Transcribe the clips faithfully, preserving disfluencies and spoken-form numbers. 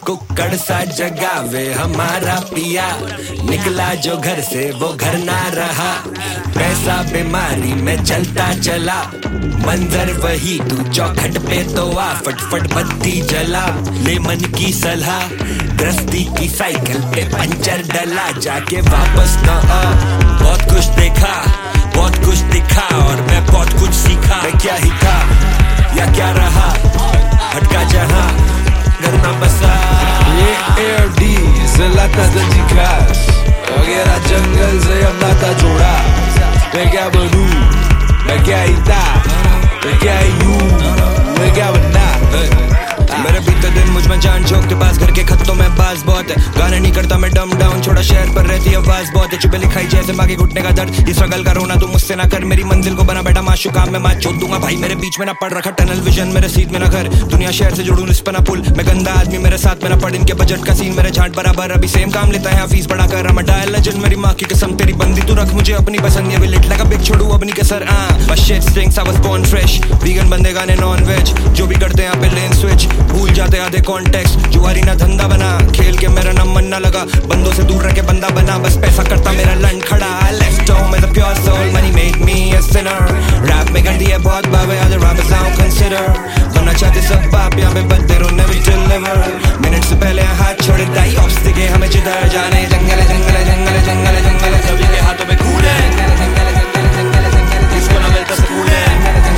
कुक्कड़ सा जगावे हमारा पिया, निकला जो घर से वो घर ना रहा। पैसा बीमारी में चलता चला, मंजर वही तू चौखट पे तो आ, फटफट बत्ती जला। ले मन की सलाह, गृहस्थी की साइकिल पे पंचर डला, जाके वापस न आ। बहुत कुछ देखा, बहुत कुछ दिखा और मैं बहुत कुछ सीखा। मैं क्या ही था या क्या रहा, भटका जहां घर ना बसा। ये एयरडी से लाता था जिकास, वगैरह जंगल से अब नाता जोड़ा। मैं क्या बनूं, मैं क्या ही था, मैं क्या ही हूँ, मैं क्या बनना। मेरे बीते दिन मुझ में जान झोंकते, पास घर के खत्तों में बाज बहुत है। गाने नहीं करता मैं डम डाउन, छोड़ा शहर पर रहती आवाज बहुत है। चुपे लिखाई जैसे मांगे घुटने का दर्द, ये स्ट्रगल का रोना तू मुझसे ना कर। मेरी मंजिल को बना बैठा माशू काम में माच छोड़ दूंगा भाई। मेरे बीच में ना पड़ रखा टनल विजन, मेरे सीट में ना घर, दुनिया शहर से जुड़ूं इस पर ना पुल। मैं गंदा आदमी मेरे साथ में ना पड़, इनके बजट का सीन मेरे झांट बराबर। अभी सेम काम लेता है फीस बढ़ा कर, मैं डायल लेजेंड मेरी माँ की कसम। तेरी बंदी तू रख मुझे अपनी पसंद, ये विलेट लगा बिग छोड़ू अपनी के सर। आ बस shit stinks, I was born fresh, vegan बंदे गाने नॉन वेज, जो भी करते हैं यहाँ पे लेन स्विच, भूल जाते आधे कॉन्टेक्स्ट। जुआरी ना धंधा बना, खेल के मेरा नाम मन ना लगा, बंदों से दूर रह के बंदा बना, बस पैसा करता मेरा लन खड़ा। Left home as a pure soul, money made me a sinner. Rap में कर दिया बहुत बाबे, other rappers I don't consider. बनना चाहते सब बाप यहाँ पे but they don't never deliver. Minute से पहले हाथ छोड़े दाई ऑब्स्टिके, हमें जिधर जाने जंगल जंगल जंगल जंगल जंगल, सभी के हाथों में खून है, किसको ना मिलता सुकून है,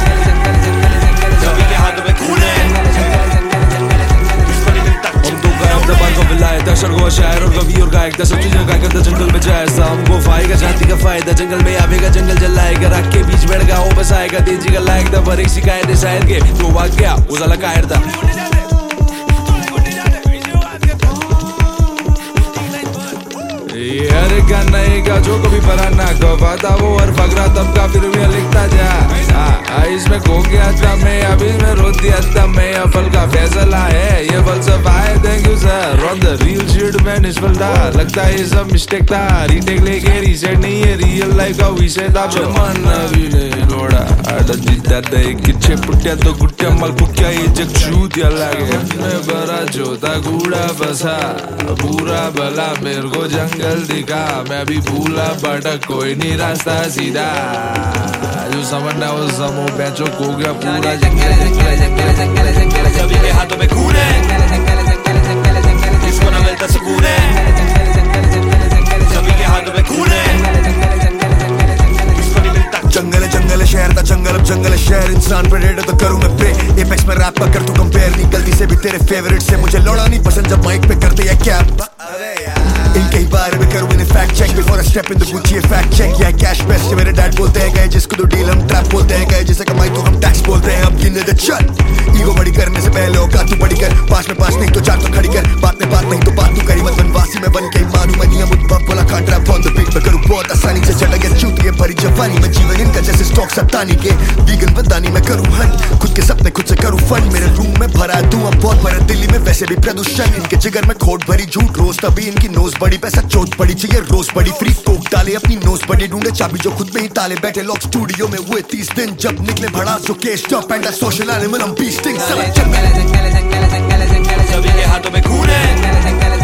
सभी के हाथों में खून है। दर्शक को शायर और कवि और गायक, सब चीजें गाय करता जंगल में जाए। हमको फायदा जाति का फायदा, जंगल में आवेगा जंगल जलाएगा, राख के बीच बैठ गया वो बसाएगा। तेजी का लायक था पर एक शिकायत है शायर के, जो भाग गया वो साला कायर था। हर गाना का जो कभी पराना कहा था वो, हर फकरा तब का फिर भी लिखता जा। आ, इसमें खो गया था मैं, अभी में रो दिया था मैं, अफल का फैसला है ये फलसफा है। Thank you sir on the real shit मैं निष्फल था, लगता है ये सब मिस्टेक था। रीटेक लेके रीसेट नहीं है, रियल लाइफ का विषय था। मन अभी नहीं लोड़ा आड़ा जीता दे किच्छे पुट्या तो गुट्या मल पुक्या, ये जग छूत या लागे मैं बड़ा जोता कूड़ा बसा। पूरा भला मेरे को जंगल दिखा, मैं भी भूला बटा कोई नहीं रास्ता सीधा। जो समझना वो समो बेचो को गया पूरा जंगल जंगल जंगल जंगल जंगल, सभी के हाथों में खून है, किसको ना मिलता सुकून है, सभी के हाथों में खून है, किसको नहीं मिलता। जंगल है जंगल है शहर था जंगल, अब जंगल है शहर। इंसान प्रेडेटर तो करूँ मैं प्रे, एपेक्स में रैप का कर तू कंपेयर नहीं गलती से भी तेरे फेवरेट से। मुझे लौड़ा नहीं पसंद जब माइक पे करते या क्या, इनके ही बारे में करूँ इन्हें fact check before I step in the Gucci ये फैक्ट चेक। यह कैश बेस्ट मेरे डैड बोलते हैं, गए जिसको तो डील हम ट्रैप बोलते हैं, गए जिसे कमाई तो हम टैक्स बोलते हैं। अब गिने दे चल, ईगो बड़ी करने से पहले औकात तू बड़ी कर, पास में पास नहीं तो चार तो खड़ी कर, बात में बात नहीं तो बात तू करी मत। बनवासी में बन के मानू मैं नियम उद्भव बोला can't rap on the beat में करूँ बहुत आसानी से। चढ़ गया चूत ये भरी जवानी में, जीवन इनका जैसे स्टॉक सत्तानी के, वीगन बंदानी मैं करूँ हंट, खुद के सपने खुद से करूँ फन। मेरे रूम में भरा धुआं बहुत भरा, दिल्ली में वैसे भी प्रदूषण, इनके जिगर में खोट भरी झूठ रोज, तभी इनकी नोज बड़ी पैसा चोट पड़ी चाहिए रोज बड़ी। फ्री कोक डाले अपनी नोज बड़ी, ढूंढे चाबी जो खुद में ही ताले, बैठे लॉक स्टूडियो में हुए तीस दिन, जब निकले भड़ा showcase top end social animal हम बीस्टिंग। सभी के हाथों में खून है,